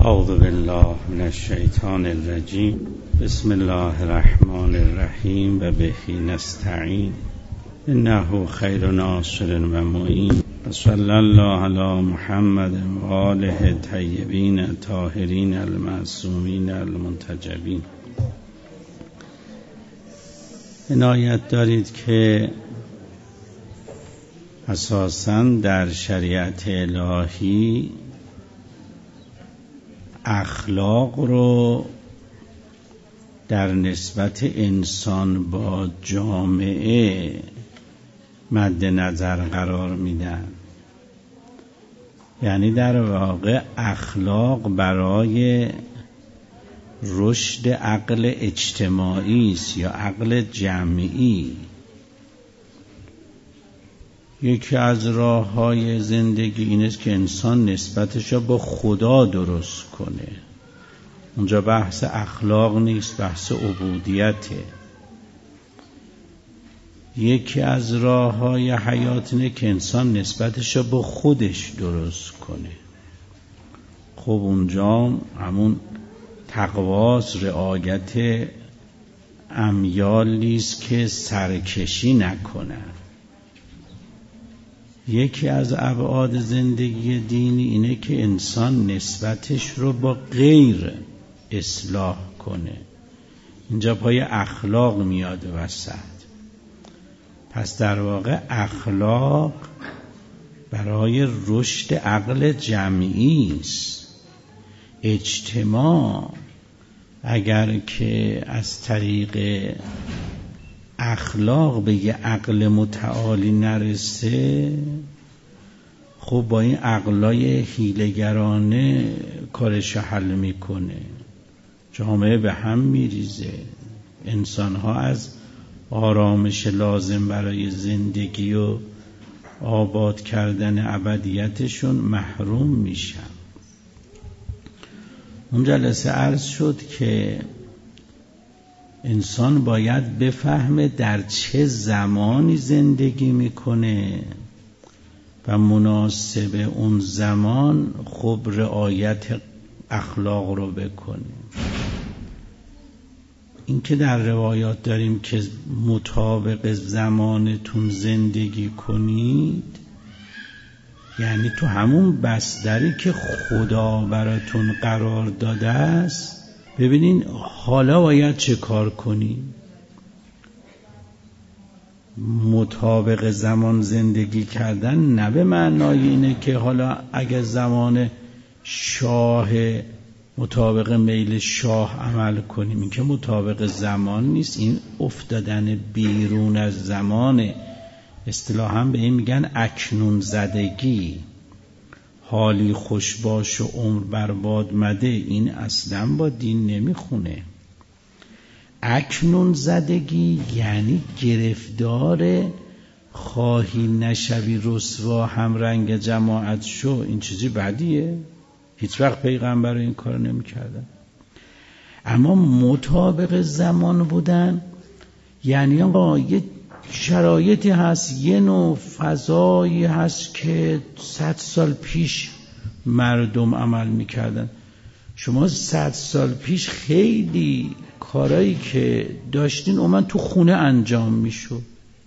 اعوذ بالله من الشیطان الرجیم. بسم الله الرحمن الرحیم و به نستعین انه خیر ناصر و معین و صلی الله علی محمد و آله الطیبین الطاهرین المعصومین المنتجبین. عنایت دارید که اساساً در شریعت الهی اخلاق رو در نسبت انسان با جامعه مد نظر قرار میدن. یعنی در واقع اخلاق برای رشد عقل اجتماعی است یا عقل جمعی. یکی از راه‌های زندگی این است که انسان نسبتش رو با خدا درست کنه. اونجا بحث اخلاق نیست، بحث عبودیته. یکی از راه‌های حیات اینه که انسان نسبتش رو با خودش درست کنه. خب اونجا همون تقواست، رعایت امیالی است که سرکشی نکنه. یکی از ابعاد زندگی دینی اینه که انسان نسبتش رو با غیر اصلاح کنه. اینجا پای اخلاق میاد وسط. پس در واقع اخلاق برای رشد عقل جمعی است. اجتماع اگر که از طریق اخلاق به یه عقل متعالی نرسه، خب با این عقلای حیله‌گرانه کارش حل میکنه، جامعه به هم میریزه، انسانها از آرامش لازم برای زندگی و آباد کردن ابدیتشون محروم میشن. اون جلسه عرض شد که انسان باید بفهمه در چه زمانی زندگی میکنه و مناسب اون زمان خب رعایت اخلاق رو بکنه. این که در روایات داریم که مطابق زمانتون زندگی کنید، یعنی تو همون بستری که خدا براتون قرار داده است. ببینین حالا باید چه کار کنیم. مطابق زمان زندگی کردن نه به معنای اینه که حالا اگه زمان شاه مطابق میل شاه عمل کنیم. این که مطابق زمان نیست، این افتادن بیرون از زمان. اصطلاحاً به این میگن اکنون زدگی. حالی خوش باش و عمر برباد مده، این اصلا با دین نمیخونه. اکنون زدگی یعنی گرفتار خواهی نشوی رسوا هم رنگ جماعت شو. این چیزی بدیه؟ هیچ وقت پیغمبر این کار نمی‌کردن. اما مطابق زمان بودن یعنی آقا یه شرایطی هست، یه نوع فضایی هست که 100 سال پیش مردم عمل میکردن. شما 100 سال پیش خیلی کارایی که داشتین اومد تو خونه انجام میشد.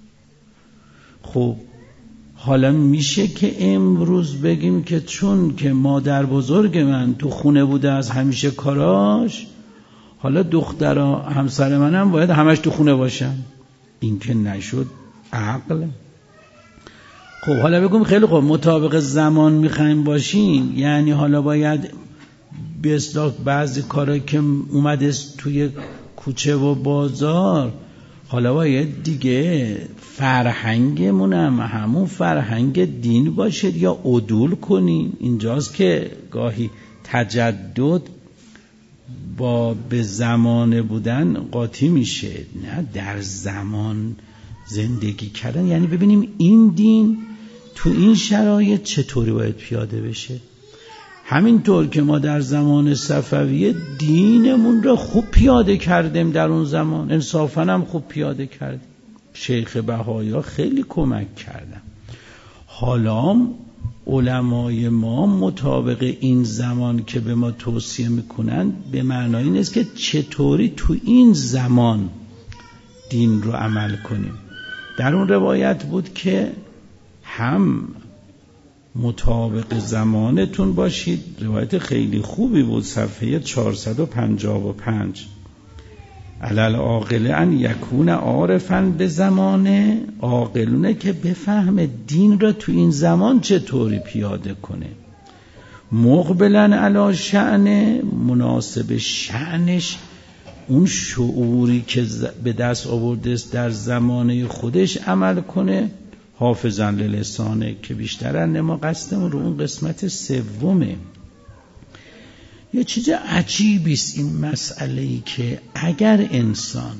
خب حالا میشه که امروز بگیم که چون که مادر بزرگ من تو خونه بوده از همیشه کاراش، حالا دخترها همسر منم باید همش تو خونه باشن؟ این که نشد عقل. خب حالا بگم خیلی خوب مطابق زمان میخوایم باشین، یعنی حالا باید به اصطلاح بعضی کارا که اومده توی کوچه و بازار، حالا باید دیگه فرهنگمون هم همون فرهنگ دین باشد یا عدول کنیم. اینجاست که گاهی تجدد با به زمان بودن قاطی میشه. نه، در زمان زندگی کردن یعنی ببینیم این دین تو این شرایط چطوری باید پیاده بشه. همینطور که ما در زمان صفویه دینمون رو خوب پیاده کردیم، در اون زمان انصافاً هم خوب پیاده کردیم. شیخ بهایی خیلی کمک کردن. حالا علمای ما مطابق این زمان که به ما توصیه میکنن به معنای این است که چطوری تو این زمان دین رو عمل کنیم. در اون روایت بود که هم مطابق زمانتون باشید، روایت خیلی خوبی بود، صفحه 455. علل عاقل ان یکون عارفا به زمانه، عاقلونه که بفهم دین را تو این زمان چطوری پیاده کنه، مقبلا علی شأن، مناسب شأنش، اون شعوری که به دست آورده است در زمانه خودش عمل کنه، حافظا للسانه، که بیشتر ما قصدمون رو اون قسمت سومه. یه چیز عجیبی است این مسئله‌ای که اگر انسان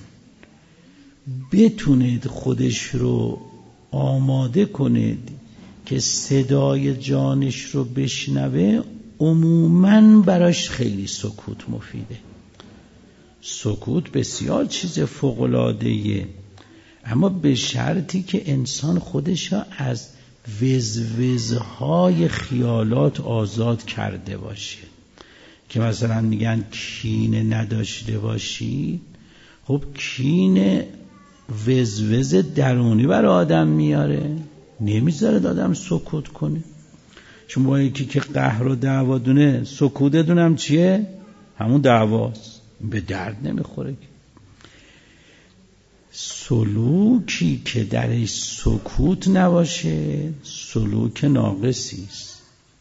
بتونه خودش رو آماده کنه که صدای جانش رو بشنوه، عموماً براش خیلی سکوت مفیده. سکوت بسیار چیز فوق‌العاده‌ایه، اما به شرطی که انسان خودش را از وزوزهای خیالات آزاد کرده باشه. که مثلا میگن کینه نداشته باشی، خب کینه وزوز درونی برای آدم میاره، نمیذاره آدم سکوت کنه. چون با یکی که قهر و دعوا دونه، سکوت دونم چیه؟ همون دعواست، به درد نمیخوره. سلوکی که درش سکوت نباشه سلوک ناقصی است.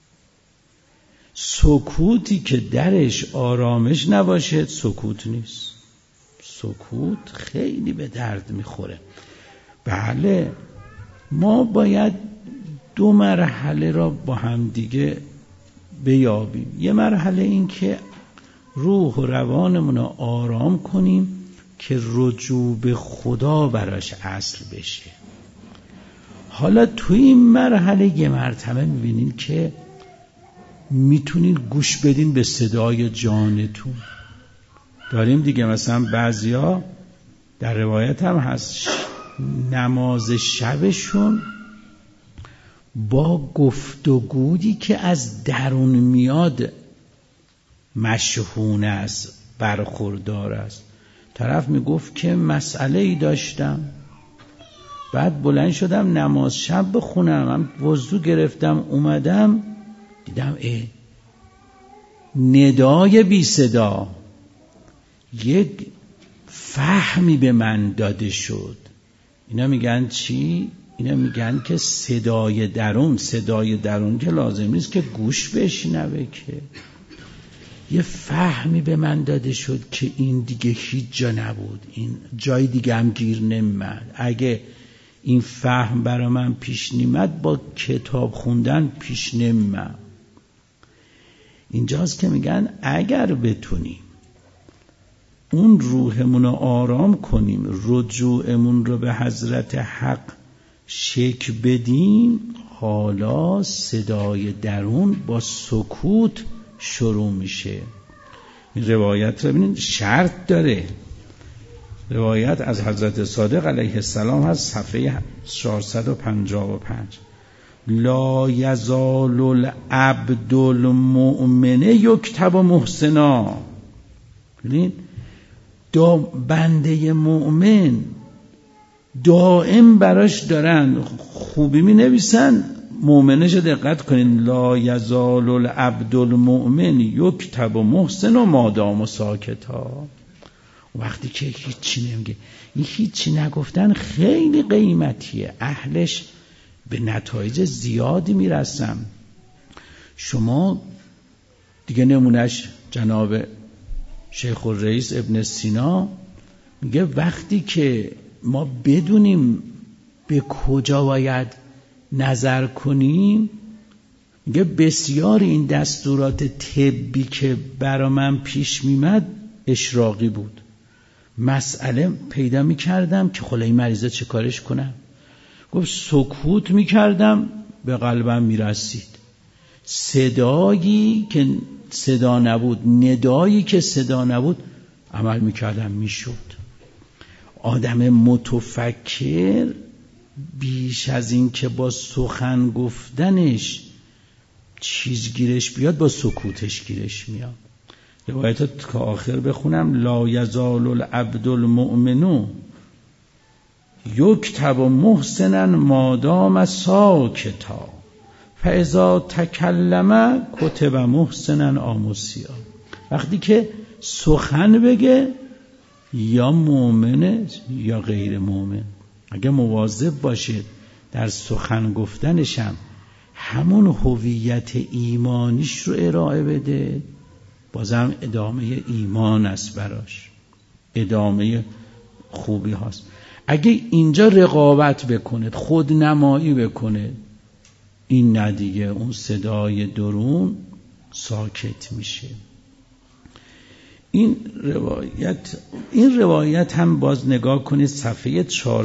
سکوتی که درش آرامش نباشه سکوت نیست. سکوت خیلی به درد میخوره. بله، ما باید دو مرحله را با هم دیگه بیابیم. یه مرحله این که روح و روانمون رو آرام کنیم که رجوع به خدا براش اصل بشه. حالا توی این مرحله یه مرتبه میبینین که میتونین گوش بدین به صدای جانتون. داریم دیگه، مثلا بعضیا در روایت هم هست نماز شبشون با گفتگویی که از درون میاد مشحون است، برخوردار است. طرف میگفت که مسئله ای داشتم، بعد بلند شدم نماز شب بخونم، هم وضو گرفتم اومدم دیدم ندای بی صدا، یک فهمی به من داده شد. اینا میگن چی؟ اینا میگن که صدای درون که لازم نیست که گوش بشنوه، که یه فهمی به من داده شد که این دیگه هیچ جا نبود، این جای دیگه هم گیر نمیاد. اگه این فهم برای من پیش نیمد با کتاب خوندن پیش نمیاد. اینجاست که میگن اگر بتونیم اون روحمون رو آرام کنیم، رجوعمون رو به حضرت حق شکل بدیم، حالا صدای درون با سکوت شروع میشه. این روایت رو ببینید شرط داره. روایت از حضرت صادق علیه السلام هست، صفحه 455. لا یزال العبد المؤمن یکتب محسنا. ببینید بنده مؤمن دائم براش دارن خوبی می نویسن. مؤمنش دقت کنین، لا یزال العبد المؤمن یکتب محسنا ما دام ساکتا. وقتی که هیچی نمیگه، این هیچی نگفتن خیلی قیمتیه، اهلش به نتایج زیادی میرسن. شما دیگه نمونش جناب شیخ الرئیس ابن سینا میگه وقتی که ما بدونیم به کجا باید نظر کنیم، میگه بسیار این دستورات طبی که برا من پیش میمد اشراقی بود. مسئله پیدا میکردم که خلا این مریضه چه کارش کنم، گفت سکوت میکردم به قلبم میرسید. صدایی که صدا نبود، ندایی که صدا نبود، عمل میکردم میشد. آدم متفکر بیش از این که با سخن گفتنش چیز گیرش بیاد با سکوتش گیرش میاد. روایتات که آخر بخونم لا یزال العبد المؤمن یکتب محسنا مادام ساکتا فاذا تکلم کتب محسنا آموسیا. وقتی که سخن بگه یا مؤمنه یا غیر مؤمن، اگه مواظب باشه در سخن گفتنشم همون هویت ایمانیش رو ارائه بده، بازم ادامه ایمان است براش، ادامه خوبی هاست. اگه اینجا رقابت بکنه، خودنمایی بکنه، این ندیگه اون صدای درون ساکت میشه. این روایت هم باز نگاه کنید صفحه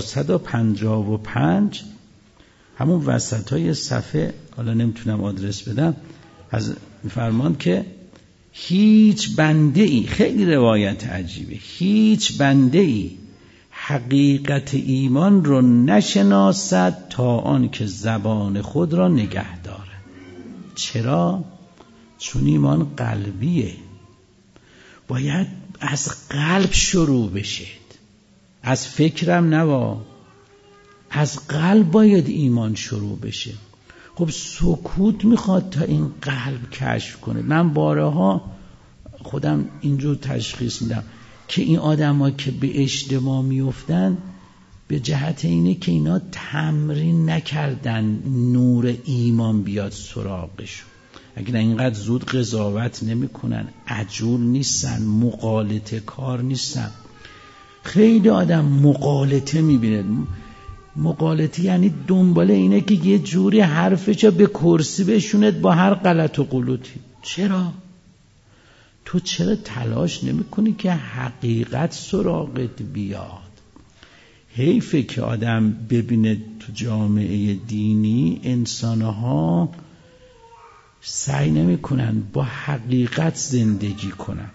455، همون وسطای صفحه، حالا نمیتونم آدرس بدم، از فرمان که هیچ بنده ای، خیلی روایت عجیبه، هیچ بنده ای حقیقت ایمان رو نشناسد تا آن که زبان خود را نگه داره. چرا؟ چون ایمان قلبیه، باید از قلب شروع بشه، از فکرم نوا، از قلب باید ایمان شروع بشه. خب سکوت میخواد تا این قلب کشف کنه. من بارها خودم اینجور تشخیص میدم که این آدم‌ها که به اشتباه میفتن به جهت اینه که اینا تمرین نکردن نور ایمان بیاد سراغشون. اگر اینقدر زود قضاوت نمیکنن، عجول نیستن، مغالطه کار نیستن. خیلی آدم مغالطه میبینه. مغالطه یعنی دنباله اینه که یه جوری حرفشو به کرسی بشوند با هر غلط و غلطی. چرا؟ تو چرا تلاش نمیکنی که حقیقت سراغت بیاد؟ حیفه که آدم ببینه تو جامعه دینی انسانها سعی نمیکنن با حقیقت زندگی کنن.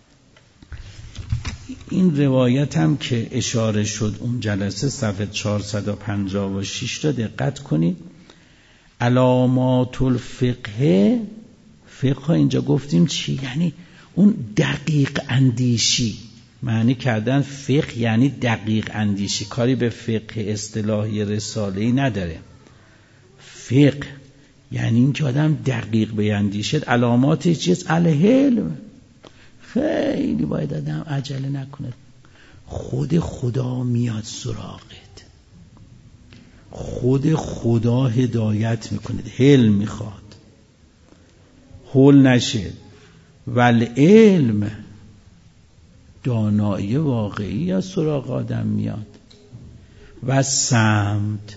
این روایت هم که اشاره شد اون جلسه صفحه 456 را دقت کنید. علامات الفقه، فقه اینجا گفتیم چی؟ یعنی اون دقیق اندیشی، معنی کردن فقه یعنی دقیق اندیشی، کاری به فقه اصطلاحی رساله‌ای نداره. فقه یعنی این که آدم دقیق بیندیشد. علاماتش چیست؟ الحلم. خیلی باید آدم عجله نکنه، خود خدا میاد سراغت، خود خدا هدایت میکنه. حلم میخواد، هول نشه. والعلم، دانایی واقعی از سراغ آدم میاد. و سمت،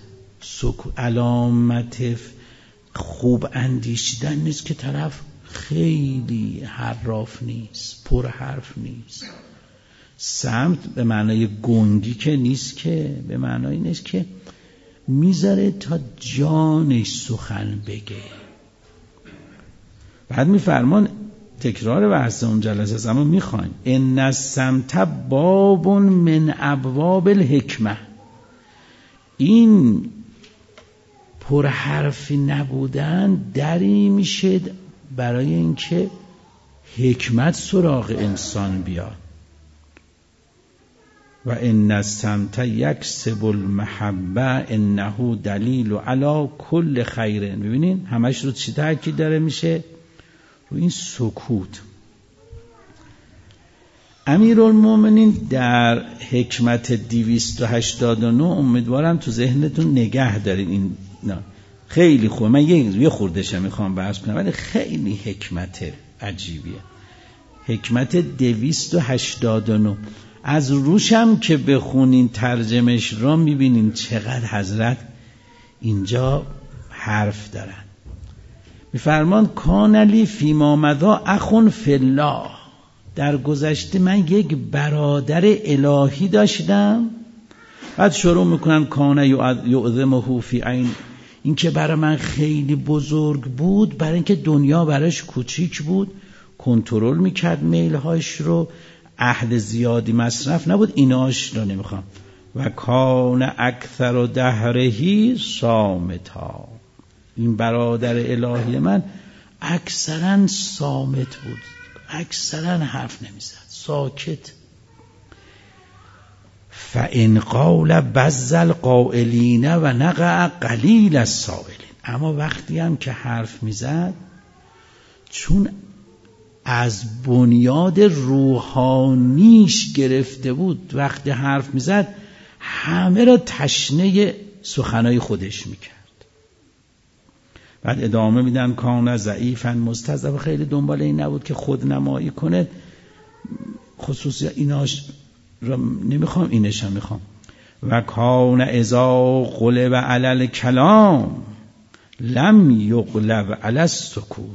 علامت خوب اندیشیدن نیست که طرف خیلی حراف نیست، پر حرف نیست. سمت به معنای گنگی که نیست، که به معنای نیست که میذاره تا جانش سخن بگه. بعد میفرمان تکرار بحث اون جلسه است، اما میخوایم ان السمت باب من ابواب الحکمه. این پرحرفی نبودن دری میشه برای اینکه حکمت سراغ انسان بیاد. و ان السمت یکسب المحبه انه دلیل علی کل خیر. ببینین همش رو چی تاکید داره میشه؟ رو این سکوت. امیرالمومنین در حکمت 289، امیدوارم تو ذهنتون نگه دارین. این خیلی خوبه، من یه خوردش میخوام بحث کنم ولی خیلی حکمت عجیبیه. حکمت 289 از روشم که بخونین ترجمش را میبینین چقدر حضرت اینجا حرف دارن. میفرمان کان لی فیما مضی اخ فی الله. در گذشته من یک برادر الهی داشتم. بعد شروع میکنن کان یعظمه فی عین، این که برای من خیلی بزرگ بود، برای اینکه دنیا براش کوچیک بود، کنترل میکرد میلهاش رو، عهد زیادی مصرف نبود، ایناش رو نمیخوام. و کان اکثر دهرهی صامتا. این برادر الهی من اکثرا صامت بود، اکثرا حرف نمیزد، ساکت. فَإِنْ قَالَ بَزَّ الْقَائِلِينَ و نَقَعَ قَلِيلَ السَّائِلِینَ. اما وقتی هم که حرف میزد، چون از بنیاد روحانیش گرفته بود، وقتی حرف میزد همه را تشنه سخنای خودش میکرد. بعد ادامه میدن کان ضعیفا مستضعف، خیلی دنبال این نبود که خود نمایی کنه. خصوصی ایناش را نمیخوام، اینش هم میخوام. و کان اذا غلب علی الکلام لم یغلب علی السکوت.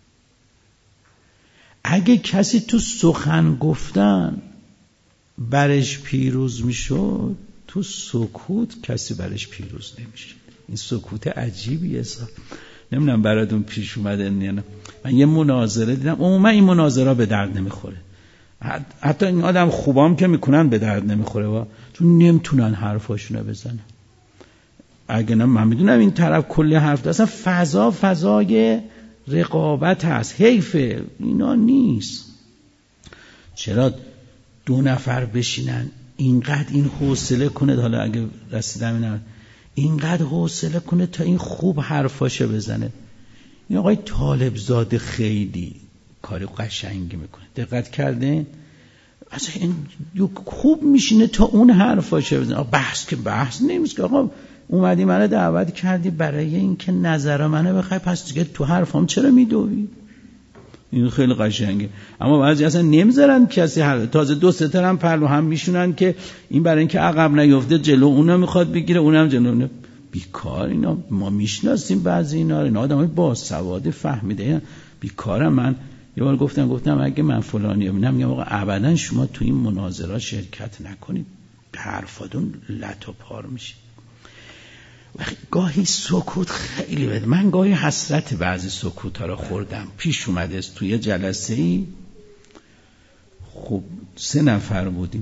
اگه کسی تو سخن گفتن برش پیروز میشد، تو سکوت کسی برش پیروز نمیشد. این سکوت عجیبیه. نمیدونم براتون پیش اومده نه. من یه مناظره دیدم، عموما این مناظره به درد نمیخوره. حتی این آدم خوبام که میکنن به درد نمیخوره، چون نمیتونن حرفاشونو بزنن. اگه نه من میدونم این طرف کلی حرف ده، اصلا فضای رقابت هست. حیفه اینا نیست. چرا دو نفر بشینن اینقدر این حوصله کنه، حالا اگه رسیدم اینا اینقدر حوصله کنه تا این خوب حرفاشو بزنه. این آقای طالب زاده خیلی کار قشنگی میکنه، دقت کرده؟ اصلا این خوب میشینه تا اون حرفاشو بزنه. بحث که بحث نیست که آقا اومدی منو دعوت کردی برای اینکه نظر منو بخوای، پس دیگه تو حرفام چرا میدوی؟ این خیلی قشنگه. اما بعضی اصلا نمیذارن کسی تازه دو سه تا هم پرلو هم میشونن که این برای اینکه عقب نیفته جلو اونم میخواد بگیره، اونم جلو. بیکار اینا. ما میشناسیم بعضی اینا آدمای باسواد فهمیده. بیکارم. من یه بار گفتم اگه من فلانی ببینم میگم آقا ابدا شما تو این مناظره شرکت نکنید، حرفاتون لط و پار میشه. گاهی سکوت خیلی بده. من گاهی حسرت بعضی سکوت ها رو خوردم. پیش اومده است توی جلسه ای، خب 3 نفر بودیم،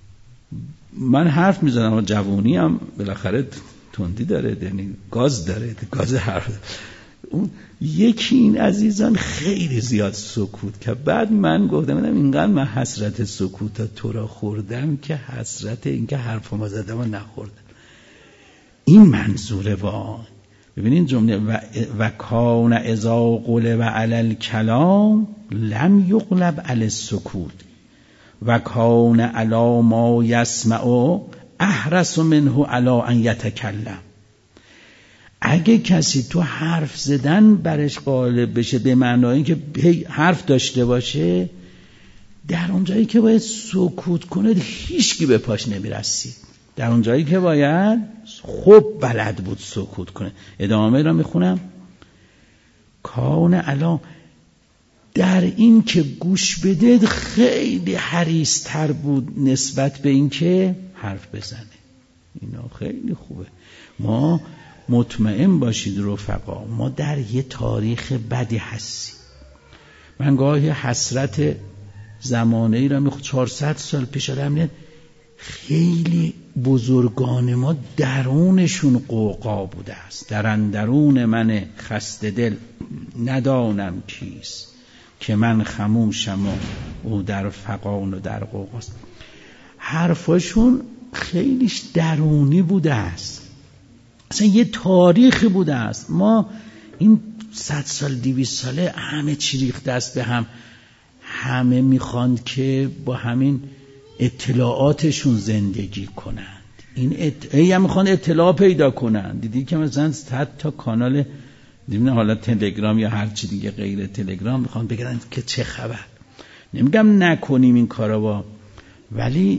من حرف میزنم و جوونی هم بالاخره تندی داره، یعنی گاز داره، گاز حرف. اون یکی این عزیزان خیلی زیاد سکوت که بعد من گفتم اینقدر من حسرت سکوت تو را خوردم که حسرت این که حرفم زدم و نخوردم. این منظوره. ببینید جمله و کان اذا غلب علی الکلام لم یغلب علی السکوت و کان علی ما یسمع احرص منه علی ان یتکلم. اگه کسی تو حرف زدن برش غالب بشه، به معنای که حرف داشته باشه، در اون جایی که باید سکوت کنه هیچکی به پاش نمیرسید. در اون جایی که باید خوب بلد بود سکوت کنه. ادامه را میخونم. کان علا، در این که گوش بده خیلی حریص تر بود نسبت به این که حرف بزنه. اینا خیلی خوبه. ما مطمئن باشید رفقا، ما در یه تاریخ بدی هستیم. من گاهی حسرت زمانه ای را 400 سال پیش آدم، خیلی بزرگان ما درونشون قوقا بوده است. در اندرون من خسته دل ندانم کیست، که من خموشم و او در فغان و در قوقاست. حرفاشون خیلیش درونی بوده است، اصلا یه تاریخی بوده است. ما این 100 سال 200 ساله همه چی ریخته است به هم، همه میخواند که با همین اطلاعاتشون زندگی کنند. هم میخوان اطلاع پیدا کنند. دیدی که مثلا 100 تا کانال دیدن، حالا تلگرام یا هر چی دیگه غیر تلگرام، میخوان بگن که چه خبر. نمیگم نکنیم این کارا، ولی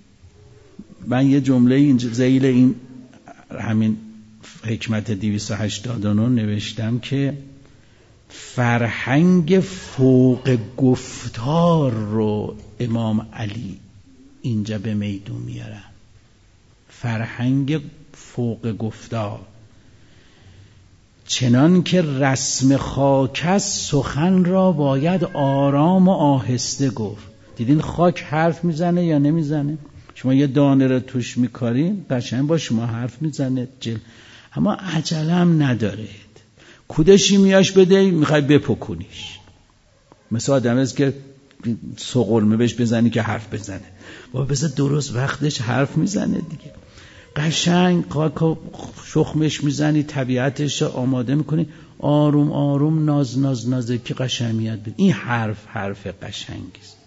من یه جمله اینجا ذیل این همین حکمت 289 نوشتم که فرهنگ فوق گفتار رو امام علی اینجا به میدون میارن. فرهنگ فوق گفتار، چنان که رسم خاک است سخن را باید آرام و آهسته گفت. دیدین خاک حرف میزنه یا نمیزنه؟ شما یه دانه رو توش میکارین قشنگ با شما حرف میزنه، اما عجله هم ندارید. کودشی میاش بده میخوای بپکنیش. مثل آدم است که سقرمه بهش بزنی که حرف بزنه. بابا بذار درست وقتش حرف میزنه دیگه. قشنگ شخمش میزنی، طبیعتش رو آماده میکنی، آروم آروم ناز که قشنگ میاد. این حرف قشنگی است.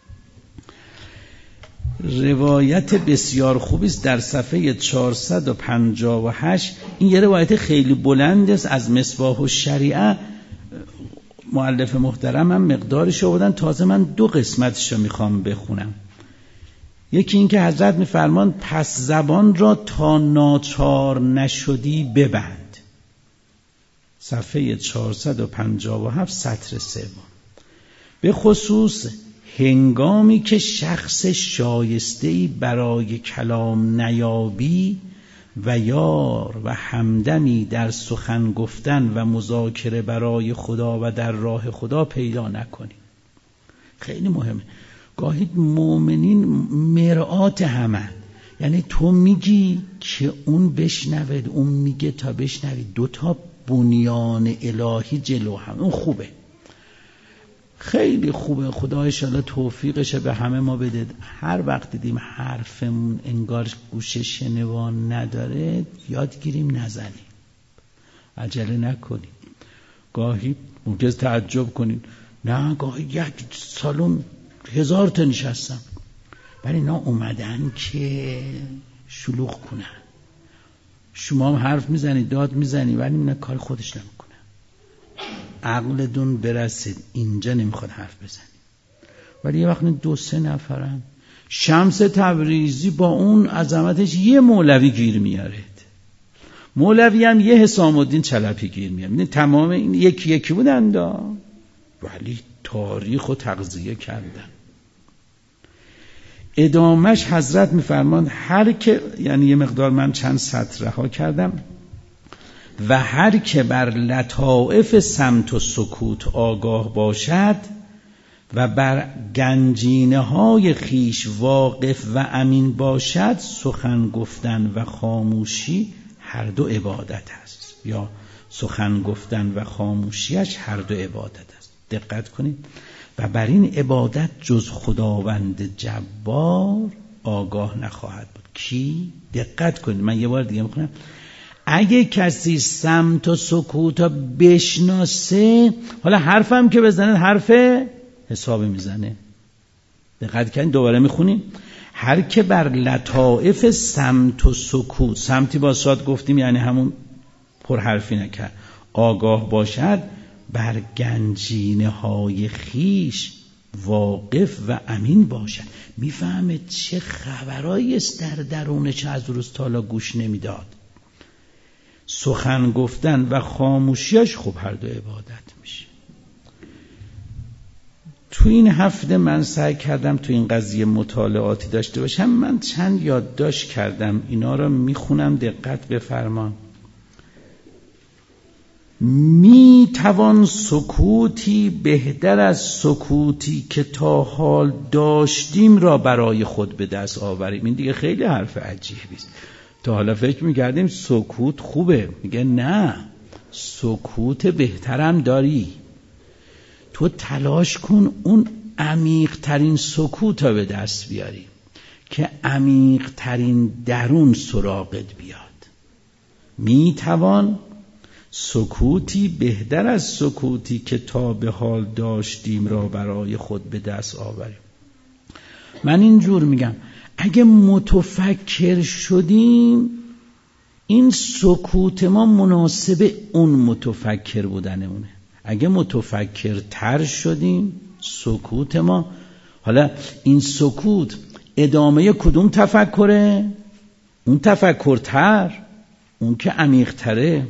روایت بسیار خوبی است در صفحه 458. این یه روایت خیلی بلند است از مصباح الشریعه. مؤلف محترم هم مقدارش آوردن، تازه من 2 قسمتش رو میخوام بخونم. یکی این که حضرت میفرمان پس زبان را تا ناچار نشدی ببند. صفحه 457 سطر 3. به خصوص هنگامی که شخص شایسته‌ای برای کلام نیابی و یار و همدمی در سخن گفتن و مذاکره برای خدا و در راه خدا پیدا نکنی. خیلی مهمه. گاهی مؤمنین مرآت همه، یعنی تو میگی که اون بشنوه، اون میگه تا بشنوی، 2 تا بنیان الهی جلو هم. اون خوبه، خیلی خوبه. خدا انشاءالله توفیقش به همه ما بده. هر وقت دیدیم حرفمون انگار گوش شنوان نداره، یاد گیریم نزنیم، عجله نکنیم. گاهی ممکنه تعجب کنید، نه گاهی 1 سالن 1000 تا نشستم، ولی اینا اومدن که شلوغ کنن. شما هم حرف میزنید، داد میزنید، ولی اینا کار خودش نمیکنه. عقلتون برسید اینجا نمیخواد حرف بزنید. ولی یه وقت 2-3 نفرن. شمس تبریزی با اون عظمتش یه مولوی گیر میارد، مولوی هم یه حسام الدین چلپی گیر میارد. تمام این یکی بودن ولی تاریخ و تغذیه کردن. ادامش حضرت میفرمان هر که، یعنی یه مقدار من چند سطر رها کردم، و هر که بر لطائف صمت و سکوت آگاه باشد و بر گنجینه های خیش واقف و امین باشد، سخن گفتن و خاموشی هر 2 عبادت است، یا سخن گفتن و خاموشیش هر 2 عبادت است. دقت کنید. و بر این عبادت جز خداوند جبار آگاه نخواهد بود. کی؟ دقت کنید، من یه بار دیگه میخونم. اگه کسی صمت و سکوت بشناسه، حالا حرفم که بزنه حرف حسابی میزنه. دقت کنید، دوباره میخونیم. هر که بر لطائف صمت و سکوت، صمتی با صاد گفتیم یعنی همون پرحرفی نکرد، آگاه باشد، بر گنجینه های خیش واقف و امین باشد. میفهمه چه خبرایی است در درونش از روز تا حالا گوش نمیداد. سخن گفتن و خاموشیش خب هر 2 عبادت میشه. تو این هفته من سعی کردم تو این قضیه مطالعاتی داشته باشم. من چند یادداشت کردم، اینا رو میخونم، دقت بفرمان. می توان سکوتی بهتر از سکوتی که تا حال داشتیم را برای خود به دست آوریم. این دیگه خیلی حرف عجیبی است. تا حالا فکر میکردیم سکوت خوبه، میگه نه، سکوت بهترم داری. تو تلاش کن اون عمیق ترین سکوت را به دست بیاری که عمیق ترین درون سراغت بیاد. میتوان سکوتی بهتر از سکوتی که تا به حال داشتیم را برای خود به دست آوریم. من اینجور میگم اگه متفکر شدیم، این سکوت ما مناسب اون متفکر بودنمونه. اگه متفکر تر شدیم، سکوت ما، حالا این سکوت ادامه کدوم تفکره؟ اون تفکر تر، اون که عمیق تره.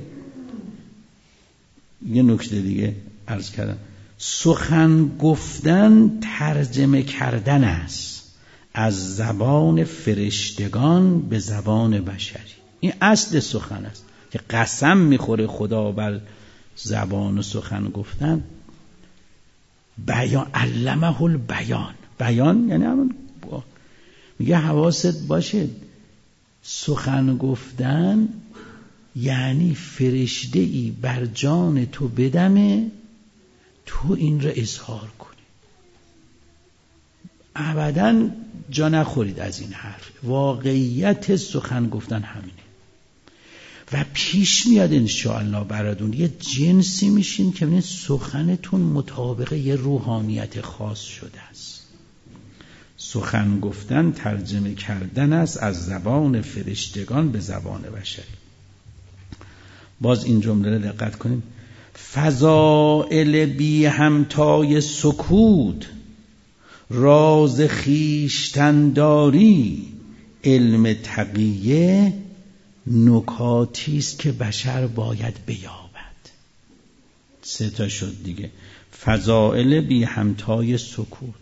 یه نکته دیگه عرض کردم، سخن گفتن ترجمه کردن است از زبان فرشتگان به زبان بشری. این اصل سخن است که قسم میخوره خدا بر زبان و سخن گفتن. بیان، علمه البیان. بیان یعنی همون، میگه حواست باشه سخن گفتن یعنی فرشته ای بر جان تو بدمه، تو این را اظهار کنی. ابداً جا نخورید از این حرف. واقعیت سخن گفتن همینه و پیش میاد انشاءالله براتون یه جنسی میشین که ببینید سخنتون مطابق یه روحانیت خاص شده است. سخن گفتن ترجمه کردن است از زبان فرشتگان به زبان بشری. باز این جمله رو دقت کنید. فضائل بی همتای سکوت، راز خویشتنداری، علم تقیه، نکاتی است که بشر باید بیابد. 3 تا شد دیگه. فضائل بی همتای سکوت،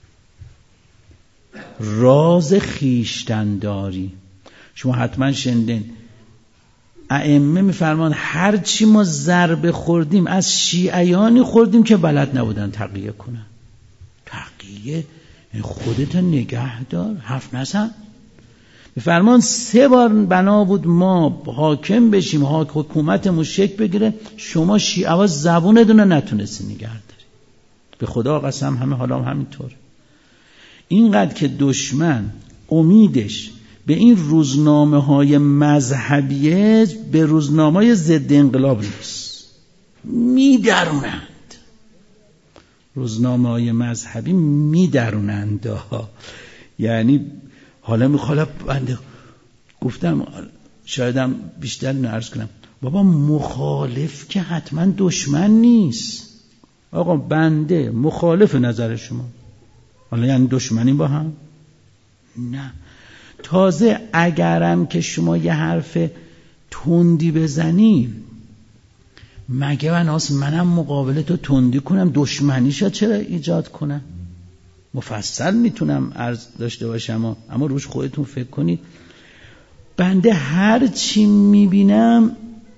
راز خویشتنداری. شما حتما شنیدین ائمه میفرمان هر چی ما ضربه خوردیم از شیعیانی خوردیم که بلد نبودن تقیه کنن. تقیه خودت نگه دار، حرف نزن. میفرمان 3 بار بنا بود ما حاکم بشیم، حکومتمون شکل بگیره، شما شیعه زبونتون رو نتونستی نگه داری. به خدا قسم همه حالا همینطوره. اینقدر که دشمن امیدش به این روزنامه‌های مذهبیه، به روزنامه‌های ضد انقلاب نیست، می‌درونند. روزنامه‌های مذهبی می‌درونند. یعنی حالا میخوام بنده گفتم شایدم بیشتر نعرض کنم، بابا مخالف که حتما دشمن نیست. آقا بنده مخالف نظر شما، حالا یعنی دشمنی با هم؟ نه. تازه اگرم که شما یه حرف تندی بزنی، مگه منم مقابل تو تندی کنم دشمنیشو چرا ایجاد کنم؟ مفصل میتونم عرض داشته باشم، اما روش خودتون فکر کنید. بنده هر چی میبینم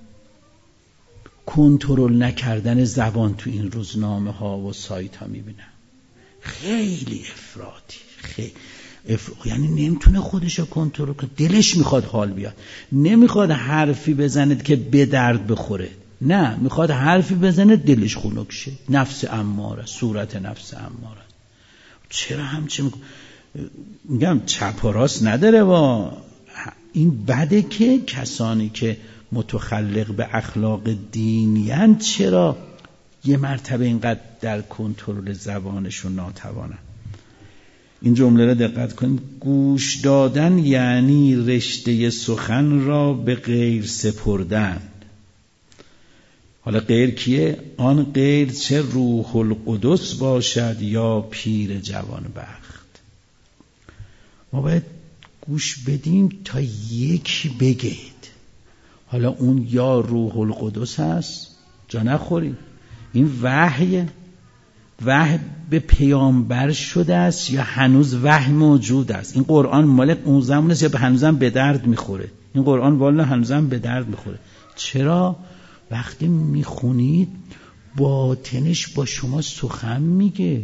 کنترل نکردن زبان تو این روزنامه ها و سایت ها میبینم. خیلی افراطی، یعنی نمیتونه خودشو کنترل کنه. دلش میخواد حال بیاد، نمیخواد حرفی بزنه که به درد بخوره، نه، میخواد حرفی بزنه دلش خنک شه. نفس اماره، صورت نفس اماره. چرا همچه میگم چپ و راست نداره. و این بده که کسانی که متخلق به اخلاق دینیان چرا یه مرتبه اینقدر در کنترل زبانشون ناتوانن. این جمله را دقت کنید. گوش دادن یعنی رشته سخن را به غیر سپردن. حالا غیر کیه؟ آن غیر چه روح القدس باشد یا پیر جوان بخت. ما باید گوش بدیم تا یکی بگید. حالا اون یا روح القدس هست، جا نخورید. این وحی به پیامبر شده است یا هنوز وحی موجود است؟ این قرآن مال اون زمان است یا هنوزم به درد میخوره؟ این قرآن والا هنوزم به درد میخوره. چرا؟ وقتی میخونید باطنش با شما سخن میگه.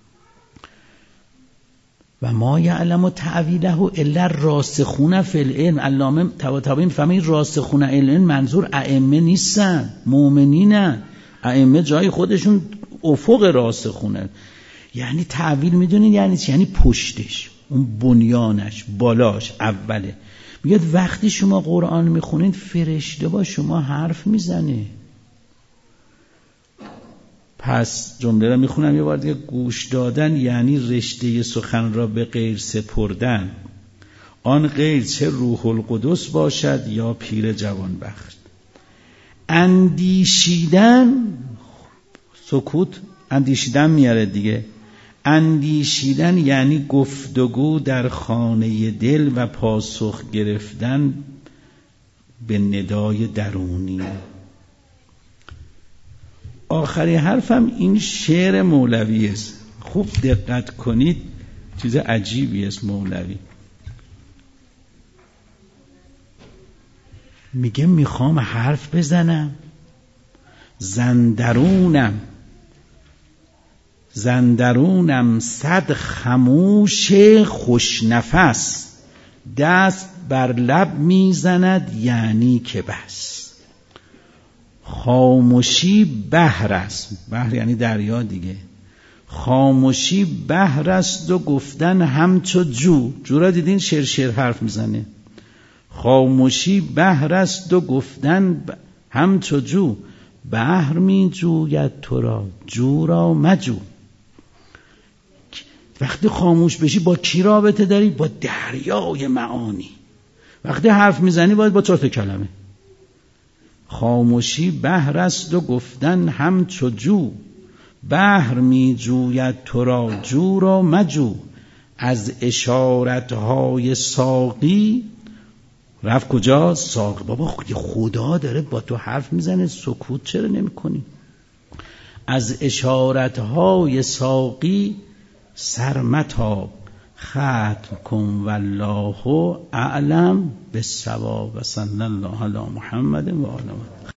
و ما یعلم تعویله الا الراسخون فی العلم. علامه طباطبایی میفهمه این راسخون العلم منظور ائمه نیستن، مؤمنینن. ائمه جای خودشون افق راسخونه. یعنی تعویل میدونید یعنی چی؟ یعنی پشتش، اون بنیانش، بالاش، اوله. میگه وقتی شما قرآن میخونید فرشته با شما حرف میزنه. پس جمله را میخونم یه بار دیگه. گوش دادن یعنی رشته سخن را به غیر سپردن. آن غیر چه روح القدس باشد یا پیر جوان بخت. اندیشیدن، سکوت اندیشیدن میاره دیگه. اندیشیدن یعنی گفتگو در خانه دل و پاسخ گرفتن به ندای درونی. آخری حرفم این شعر مولوی است. خوب دقت کنید، چیز عجیبی است مولوی. میگه میخوام حرف بزنم، زندرونم صد خموش خوش نفس، دست بر لب میزند یعنی که بس. خاموشی بحر است، بحر یعنی دریا دیگه. خاموشی بحر است و گفتن همچو جو. جو را دیدین شیر حرف میزنه. خاموشی بحر است و گفتن همچو جو. بحر می جوید تو را، جو را مجو. وقتی خاموش بشی با کی رابطه داری؟ با دریای معانی. وقتی حرف میزنی باید با 4 کلمه. خاموشی بحر است و گفتن همچو جو. بحر می جوید تو را، جو را مجو. از اشارتهای ساقی رفت کجا؟ ساقی. بابا خدا داره با تو حرف میزنه، سکوت چرا نمی کنی؟ از اشارتهای ساقی سرمتاب. ختم کن والله اعلم بالصواب. و صلی الله علی محمد و آله.